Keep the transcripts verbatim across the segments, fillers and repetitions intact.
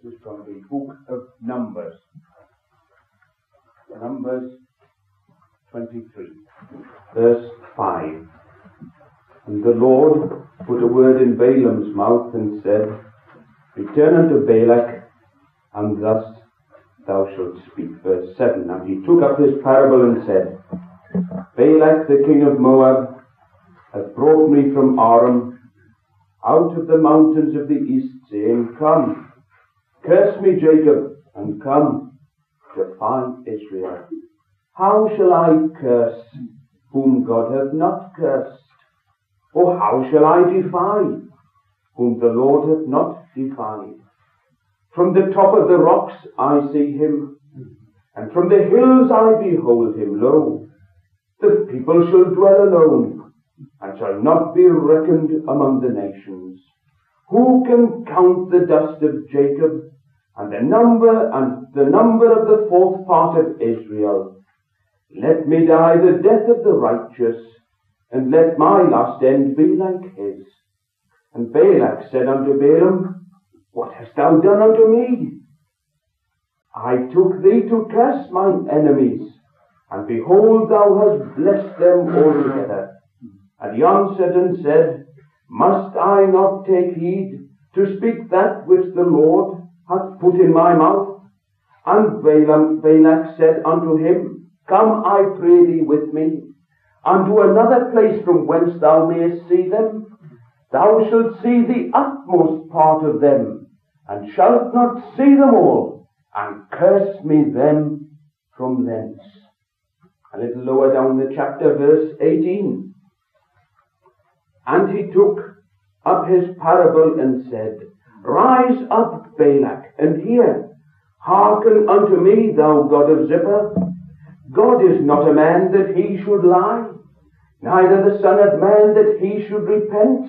is from the book of Numbers. Numbers twenty-three, verse five. And the Lord put a word in Balaam's mouth and said, Return unto Balak, and thus thou shalt speak. Verse seven. And he took up his parable and said, Balak the king of Moab hath brought me from Aram out of the mountains of the east, saying, Come, curse me, Jacob, and come, defy Israel. How shall I curse whom God hath not cursed? Or how shall I defy whom the Lord hath not defied? From the top of the rocks I see him, and from the hills I behold him. Lo, the people shall dwell alone, and shall not be reckoned among the nations. Who can count the dust of Jacob, and the number and the number of the fourth part of Israel? Let me die the death of the righteous, and let my last end be like his. And Balak said unto Balaam, What hast thou done unto me? I took thee to curse mine enemies, and behold, thou hast blessed them altogether. And he answered and said, Must I not take heed to speak that which the Lord hath put in my mouth? And Balaam, Balak said unto him, Come, I pray thee, with me, unto another place from whence thou mayest see them. Thou shalt see the utmost part of them, and shalt not see them all, and curse me them from thence. A little lower down the chapter, verse eighteen. And he took up his parable and said, Rise up, Balak, and hear. Hearken unto me, thou God of Zippor. God is not a man that he should lie, neither the Son of Man that he should repent.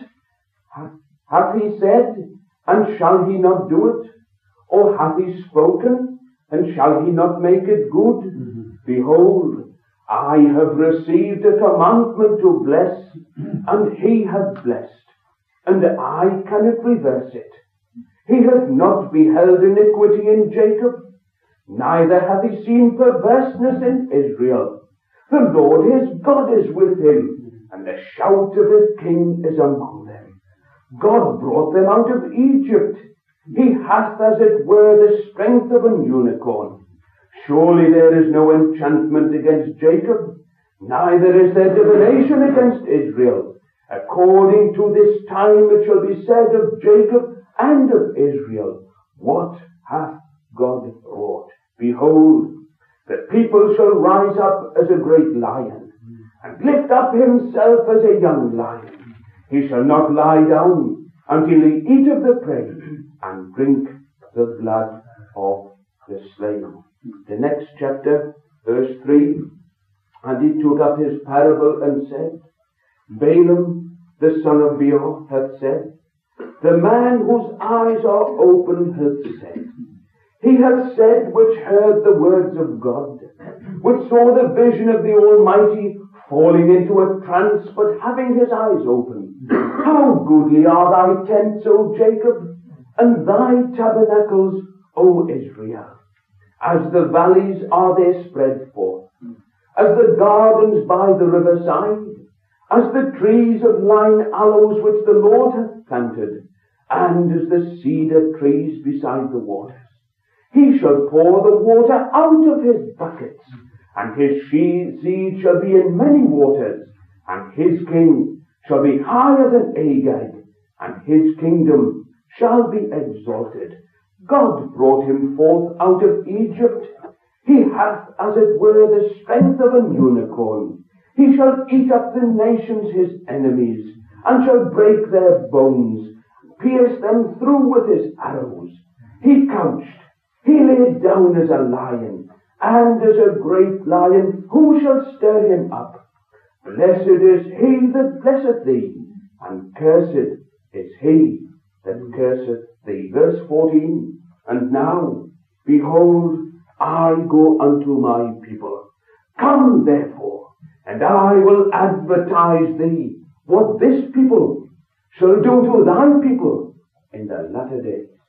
Hath he said, and shall he not do it? Or hath he spoken, and shall he not make it good? Mm-hmm. Behold, I have received a commandment to bless, and he hath blessed, and I cannot reverse it. He hath not beheld iniquity in Jacob, neither hath he seen perverseness in Israel. The Lord his God is with him, and the shout of his king is among them. God brought them out of Egypt. He hath, as it were, the strength of an unicorn. Surely there is no enchantment against Jacob, neither is there divination against Israel. According to this time it shall be said of Jacob and of Israel, What hath God wrought? Behold, the people shall rise up as a great lion, and lift up himself as a young lion. He shall not lie down until he eat of the prey, and drink the blood of the slain. The next chapter, verse three. And he took up his parable and said, Balaam, the son of Beor, hath said, The man whose eyes are open hath said. He hath said, which heard the words of God, which saw the vision of the Almighty, falling into a trance, but having his eyes open. How goodly are thy tents, O Jacob, and thy tabernacles, O Israel. As the valleys are they spread forth, as the gardens by the riverside, as the trees of line aloes which the Lord hath planted, and as the cedar trees beside the waters. He shall pour the water out of his buckets, and his seed shall be in many waters, and his king shall be higher than Agag, and his kingdom shall be exalted. God brought him forth out of Egypt. He hath, as it were, the strength of an unicorn. He shall eat up the nations his enemies, and shall break their bones, pierce them through with his arrows. He couched, he lay down as a lion, and as a great lion, who shall stir him up? Blessed is he that blesseth thee, and cursed is he that curseth thee. Verse fourteen. And now, behold, I go unto my people. Come therefore, and I will advertise thee what this people shall do to thy people in the latter days.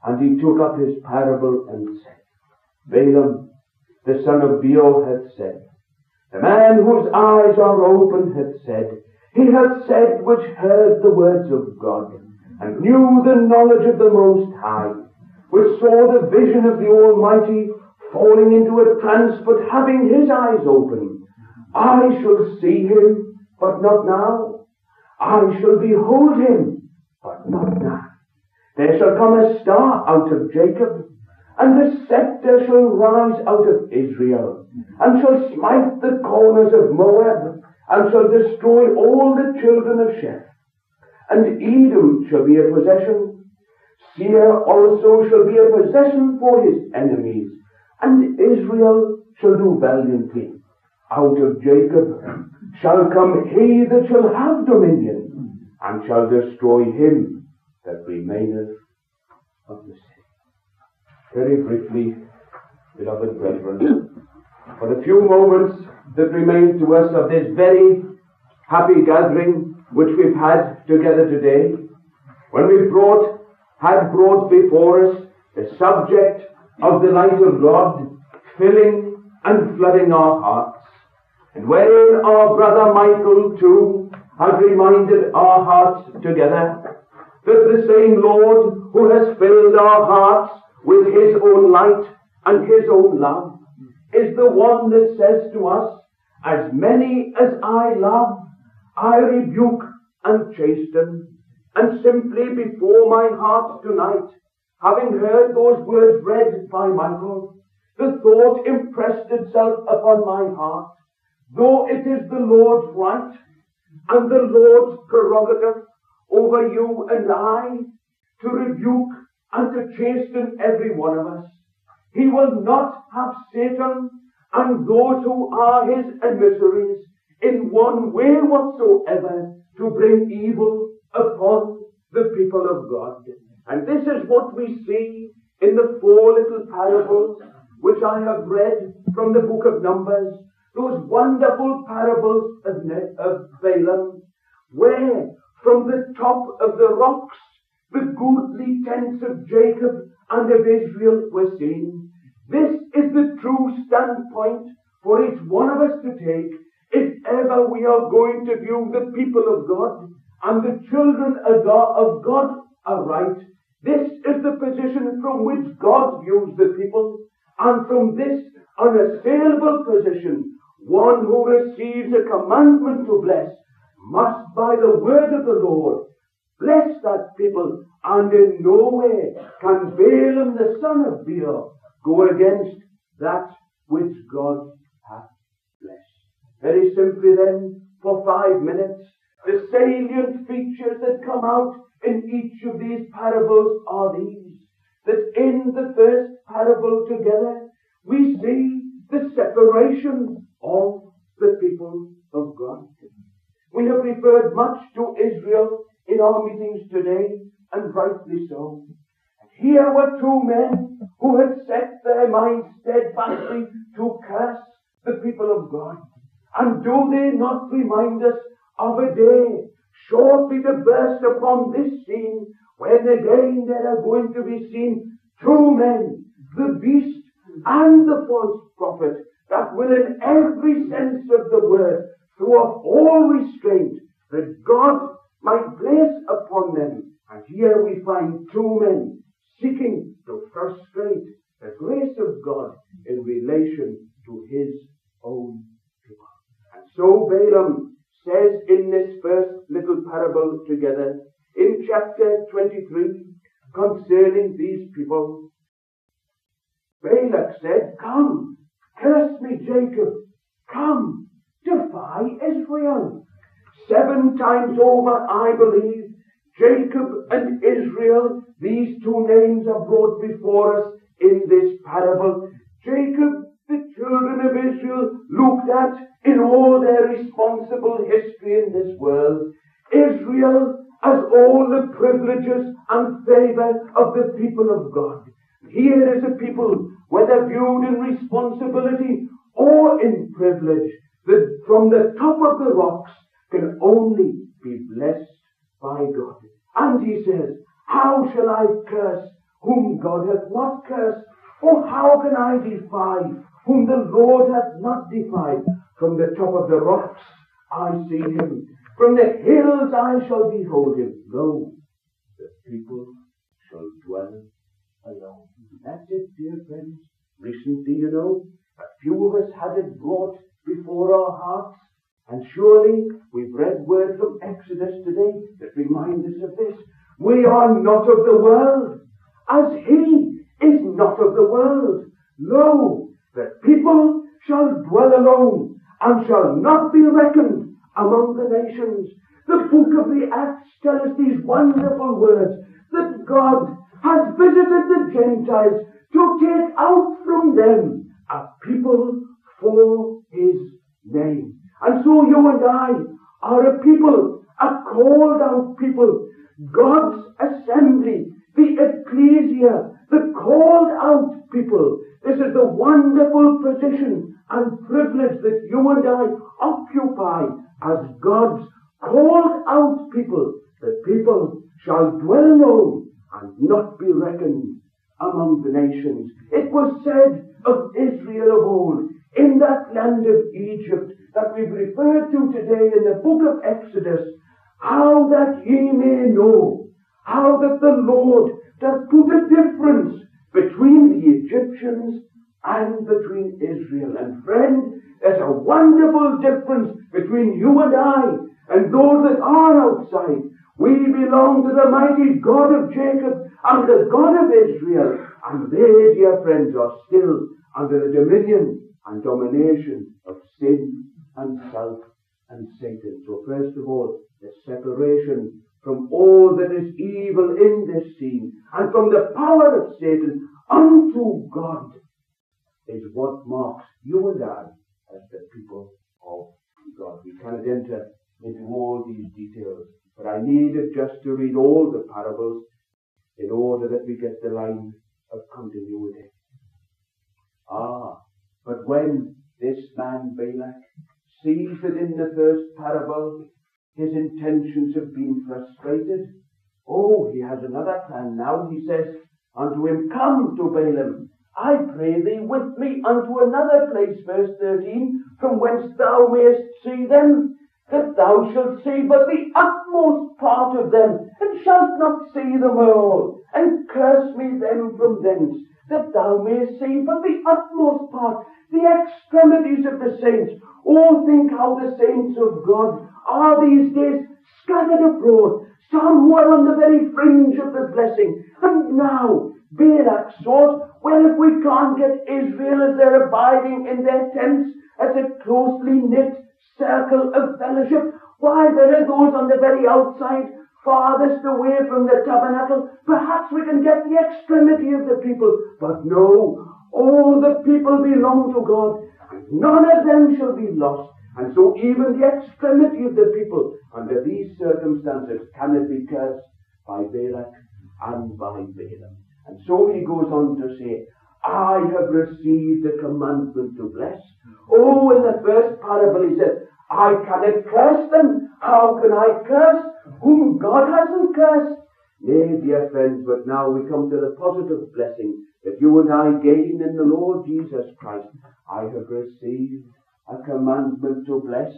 And he took up his parable and said, Balaam, the son of Beor, hath said, the man whose eyes are opened hath said, he hath said which heard the words of God, and knew the knowledge of the Most High, which saw the vision of the Almighty, falling into a trance, but having his eyes open. I shall see him, but not now. I shall behold him, but not now. There shall come a star out of Jacob, and the scepter shall rise out of Israel, and shall smite the corners of Moab, and shall destroy all the children of Sheph. And Edom shall be a possession. Seir also shall be a possession for his enemies, and Israel shall do valiantly. Out of Jacob shall come he that shall have dominion, and shall destroy him that remaineth of the city. Very briefly, beloved brethren, for the few moments that remain to us of this very happy gathering which we've had together today, when we brought, had brought before us the subject of the light of God filling and flooding our hearts, and wherein our brother Michael too has reminded our hearts together that the same Lord who has filled our hearts with his own light and his own love is the one that says to us, as many as I love, I rebuke and chasten. And simply before my heart tonight, having heard those words read by Michael, the thought impressed itself upon my heart, though it is the Lord's right and the Lord's prerogative over you and I to rebuke and to chasten every one of us, he will not have Satan and those who are his emissaries in one way whatsoever to bring evil upon the people of God. And this is what we see in the four little parables which I have read from the book of Numbers, those wonderful parables of, Ne- of Balaam, where from the top of the rocks the goodly tents of Jacob and of Israel were seen. This is the true standpoint for each one of us to take if ever we are going to view the people of God and the children of God, of God aright. This is the position from which God views the people, and from this unassailable position, one who receives a commandment to bless must by the word of the Lord bless that people, and in no way can Balaam the son of Beor go against that which God hath blessed. Very simply then, for five minutes, the salient features that come out in each of these parables are these: that in the first parable together, we see the separation of the people of God. We have referred much to Israel in our meetings today, and rightly so. Here were two men who had set their minds steadfastly to curse the people of God. And do they not remind us of a day shortly to burst upon this scene, when again there are going to be seen two men, the beast and the false prophet, that will in every sense of the word throw off all restraint that God might place upon them. And here we find two men seeking to frustrate the grace of God in relation to his own people. And so Balaam says in this first little parable together, in chapter twenty-three, concerning these people, Balak said, "Come, curse me, Jacob. Come, defy Israel." Seven times over, I believe, Jacob and Israel, these two names are brought before us in this parable. Jacob, the children of Israel, looked at in all their responsible history in this world. Israel as all the privileges and favor of the people of God. Here is a people, whether viewed in responsibility or in privilege, that from the top of the rocks can only be blessed by God. And he says, "How shall I curse whom God hath not cursed. Oh, how can I defy whom the Lord hath not defied? From the top of the rocks I see him. From the hills I shall behold him. Lo, the people shall dwell alone. That's it, dear friends. Recently, you know, a few of us had it brought before our hearts. And surely we've read word from Exodus today that reminds us of this. We are not of the world, as he is not of the world. Lo, the people shall dwell alone, and shall not be reckoned among the nations. The book of the Acts tells us these wonderful words, that God has visited the Gentiles to take out from them a people for his name. And so you and I are a people, a called out people, God's assembly, the ecclesia, the called out people. This is the wonderful position and privilege that you and I occupy as God's called out people. The people shall dwell alone and not be reckoned among the nations. It was said of Israel of old, in that land of Egypt that we've referred to today in the book of Exodus, how that ye may know, how that the Lord doth put a difference between the Egyptians and between Israel. And friend, there's a wonderful difference between you and I and those that are outside. We belong to the mighty God of Jacob and the God of Israel, and they, dear friends, are still under the dominion and domination of sin and self and Satan. So first of all, the separation from all that is evil in this scene and from the power of Satan unto God is what marks you and I as the people of God. We cannot enter into all these details, but I needed just to read all the parables in order that we get the line of continuity. Ah, but when this man Balak sees that in the first parable his intentions have been frustrated, oh, he has another plan now. He says unto him, Come to Balaam, I pray thee with me unto another place, verse thirteen, from whence thou mayest see them, that thou shalt see but the utmost part of them, and shalt not see them all, and curse me them from thence, that thou mayest see but the utmost part, the extremities of the saints. Oh, think how the saints of God are these days scattered abroad, some who are on the very fringe of the blessing. And now Balak thought, well, if we can't get Israel as they're abiding in their tents, as a closely knit circle of fellowship, why, there are those on the very outside, farthest away from the tabernacle. Perhaps we can get the extremity of the people. But no, all the people belong to God, and none of them shall be lost. And so even the extremity of the people under these circumstances cannot be cursed by Balak and by Balaam. And so he goes on to say, I have received the commandment to bless. Oh, in the first parable he said, I cannot curse them. How can I curse whom God hasn't cursed? Nay, dear friends, but now we come to the positive blessing that you and I gain in the Lord Jesus Christ. I have received a commandment to bless,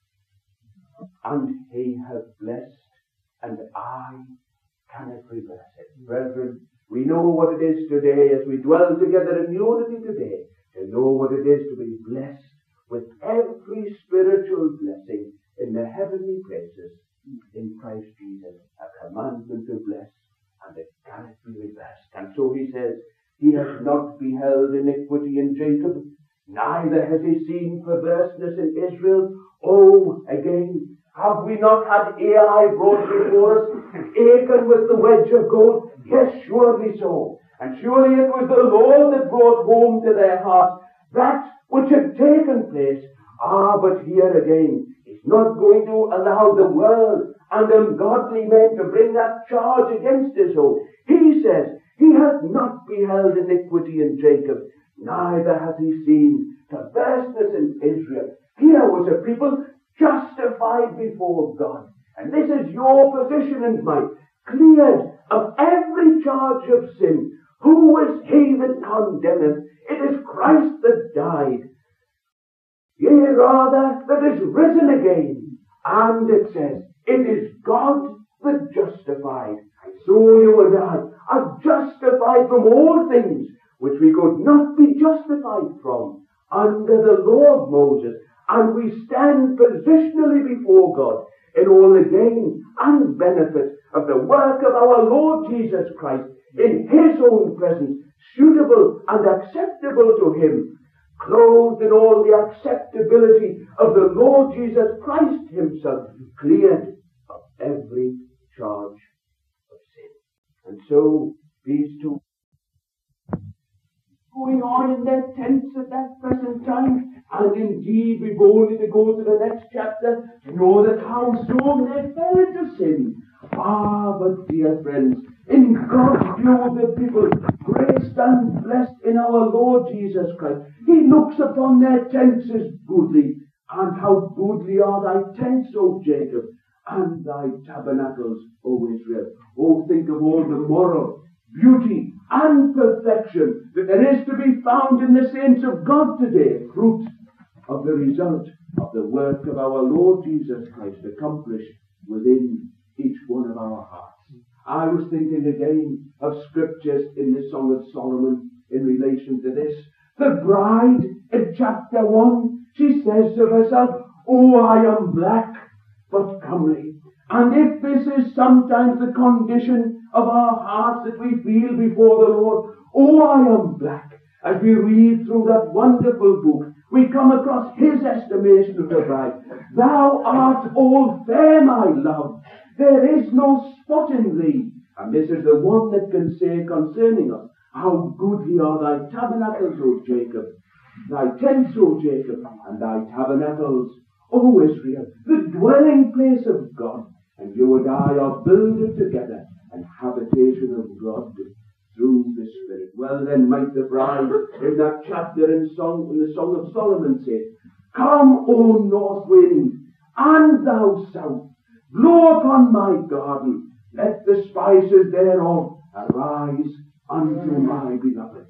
and he hath blessed, and I cannot reverse it. Brethren, we know what it is today as we dwell together in unity today, to know what it is to be blessed with every spiritual blessing in the heavenly places in Christ Jesus. A commandment to bless, and it cannot be reversed. And so he says, he has not beheld iniquity in Jacob, neither has he seen perverseness in Israel. Oh, again, have we not had Ai brought before us, Achan with the wedge of gold? Yes, surely so. And surely it was the Lord that brought home to their hearts that which had taken place. Ah, but here again, he's not going to allow the world and ungodly men to bring that charge against his own. He says, he hath not beheld iniquity in Jacob, neither hath he seen perverseness in Israel. Here was a people justified before God. And this is your position and mine. cleared of every charge of sin. Who is he that condemneth? It is Christ that died, yea, rather, that is risen again. And it says, it is God that justified. So you and I are justified from all things which we could not be justified from under the law of Moses. And we stand positionally before God in all the gain and benefit of the work of our Lord Jesus Christ in his own presence, suitable and acceptable to him, clothed in all the acceptability of the Lord Jesus Christ himself, cleared of every charge of sin. And so these two going on in their tents at that present time, and indeed we've only to go to the next chapter to know that how soon they fell into sin. Ah, but dear friends, in God's view the people graced and blessed in our Lord Jesus Christ, he looks upon their tents as goodly. And how goodly are thy tents, O Jacob, and thy tabernacles, O Israel. Oh, think of all the moral beauty and perfection that there is to be found in the saints of God today, fruit of the result of the work of our Lord Jesus Christ accomplished within each one of our hearts. I was thinking again of scriptures in the Song of Solomon in relation to this. The bride in chapter one, she says to herself, oh, I am black, but comely. And if this is sometimes the condition of our hearts that we feel before the Lord, oh, I am black. As we read through that wonderful book, we come across his estimation of the bride. Thou art all fair, my love. There is no spot in thee. And this is the one that can say concerning us, how goodly are thy tabernacles, O Jacob, thy tents, O Jacob, and thy tabernacles, O Israel, the dwelling place of God. And you and I are builded together, and habitation of God through the Spirit. Well then might the bride in that chapter in, song, in the Song of Solomon say, come, O north wind, and thou south, blow upon my garden, let the spices thereof arise unto my beloved.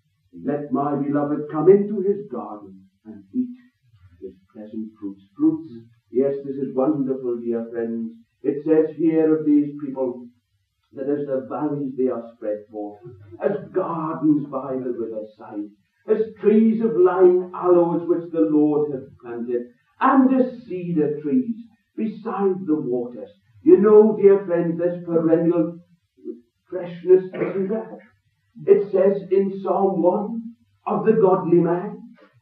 Let my beloved come into his garden and eat his pleasant fruits. Fruits, yes, this is wonderful, dear friends. It says here of these people that as the valleys they are spread forth, as gardens by the riverside, as trees of lime aloes which the Lord hath planted, and as cedar trees beside the waters. You know, dear friends, there's perennial freshness, isn't there? It says in Psalm one of the godly man,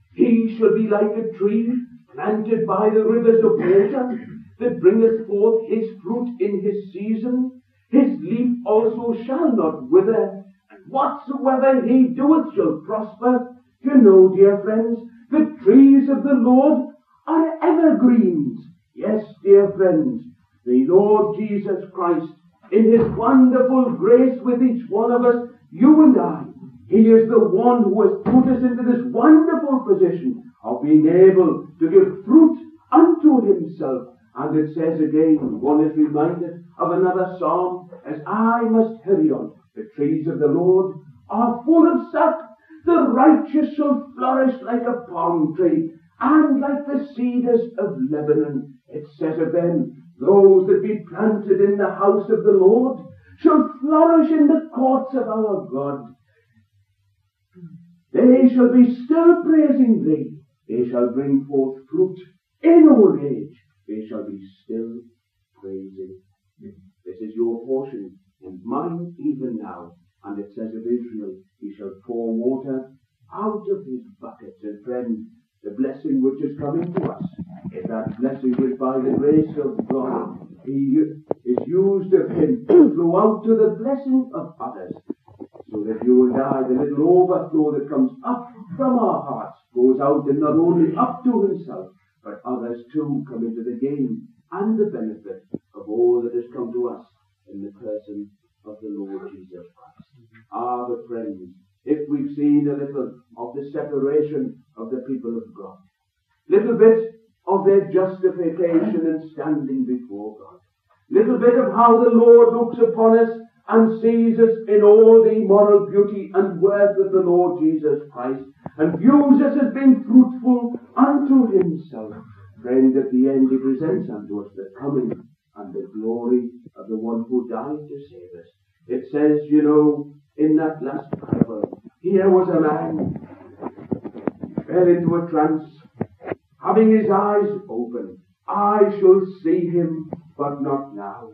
he shall be like a tree planted by the rivers of water, that bringeth forth his fruit in his season. His leaf also shall not wither, and whatsoever he doeth shall prosper. You know, dear friends, the trees of the Lord are evergreens. Yes, dear friends, the Lord Jesus Christ, in his wonderful grace with each one of us, you and I, he is the one who has put us into this wonderful position of being able to give fruit unto himself. And it says again, one is reminded of another psalm, as I must hurry on, the trees of the Lord are full of sap, the righteous shall flourish like a palm tree, and like the cedars of Lebanon. It says of them, those that be planted in the house of the Lord shall flourish in the courts of our God. They shall be still praising thee. They shall bring forth fruit in old age. They shall be still praising thee. This is your portion, and mine even now. And it says of Israel, he shall pour water out of his buckets. And friend, the blessing which is coming to us is that blessing which by the grace of God he is used of him to flow out to the blessing of others. So that you and I, the little overflow that comes up from our hearts, goes out and not only up to himself, but others too come into the gain and the benefit of all that has come to us in the person of the Lord Jesus Christ. Ah, but friends, if we've seen a little of the separation of the people of God, little bit of their justification and standing before God, little bit of how the Lord looks upon us and sees us in all the moral beauty and worth of the Lord Jesus Christ, and views us as being fruitful unto himself. Friend, at the end he presents unto us the coming and the glory of the one who died to save us. It says, you know, in that last parable, here was a man, fell into a trance, having his eyes open. I shall see him, but not now.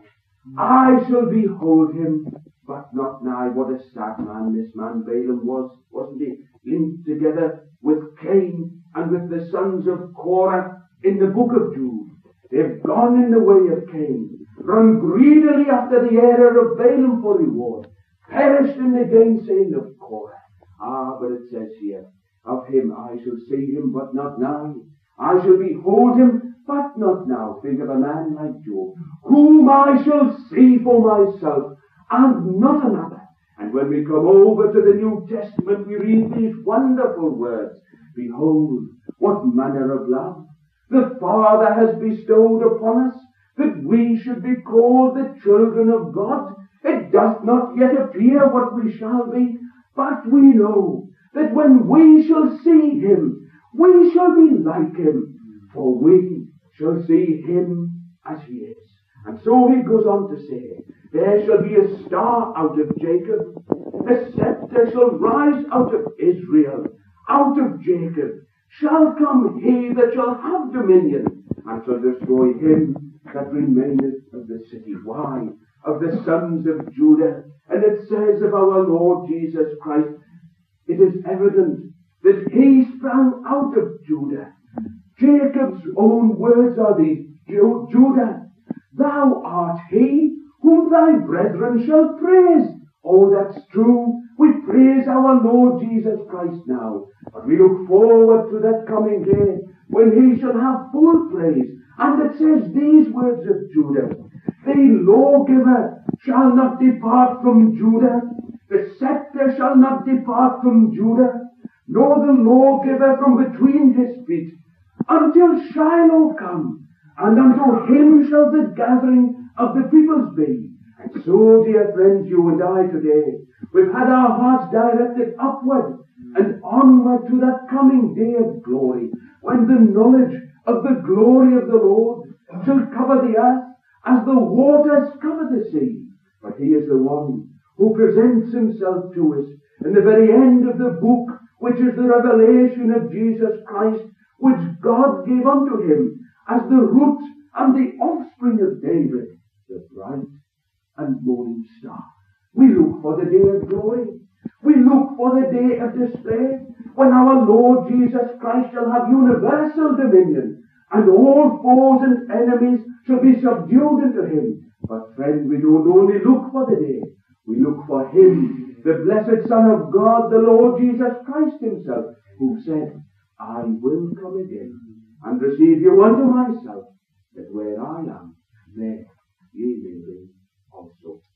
I shall behold him, but not now. What a sad man this man Balaam was, wasn't he? Linked together with Cain and with the sons of Korah in the book of Jude. They've gone in the way of Cain, run greedily after the error of Balaam for reward, perished in the gainsaying of Korah. Ah, but it says here, of him I shall see him, but not now. I shall behold him, but not now. Think of a man like Job, whom I shall see for myself, and not another. And when we come over to the New Testament, we read these wonderful words. Behold, what manner of love the Father has bestowed upon us, that we should be called the children of God. It doth not yet appear what we shall be, but we know that when we shall see him, we shall be like him, for we shall see him as he is. And so he goes on to say, there shall be a star out of Jacob, a scepter shall rise out of Israel, out of Jacob shall come he that shall have dominion, and shall destroy him that remaineth of the city. Why? Of the sons of Judah. And it says of our Lord Jesus Christ, it is evident that he sprang out of Judah. Jacob's own words are these, Judah, thou art he whom thy brethren shall praise. Oh, that's true. We praise our Lord Jesus Christ now. But we look forward to that coming day when he shall have full praise. And it says these words of Judah, the lawgiver shall not depart from Judah, the scepter shall not depart from Judah, nor the lawgiver from between his feet, until Shiloh come, and unto him shall the gathering of the peoples be. And so, dear friends, you and I today, we've had our hearts directed upward and onward to that coming day of glory, when the knowledge of the glory of the Lord shall cover the earth as the waters cover the sea. But he is the one who presents himself to us in the very end of the book, which is the revelation of Jesus Christ, which God gave unto him as the root and the offspring of David, the bright and morning star. We look for the day of glory. We look for the day of display, when our Lord Jesus Christ shall have universal dominion, and all foes and enemies shall be subdued unto him. But friend, we don't only look for the day, we look for him, the blessed Son of God, the Lord Jesus Christ himself, who said, I will come again and receive you unto myself, that where I am, there ye may be also.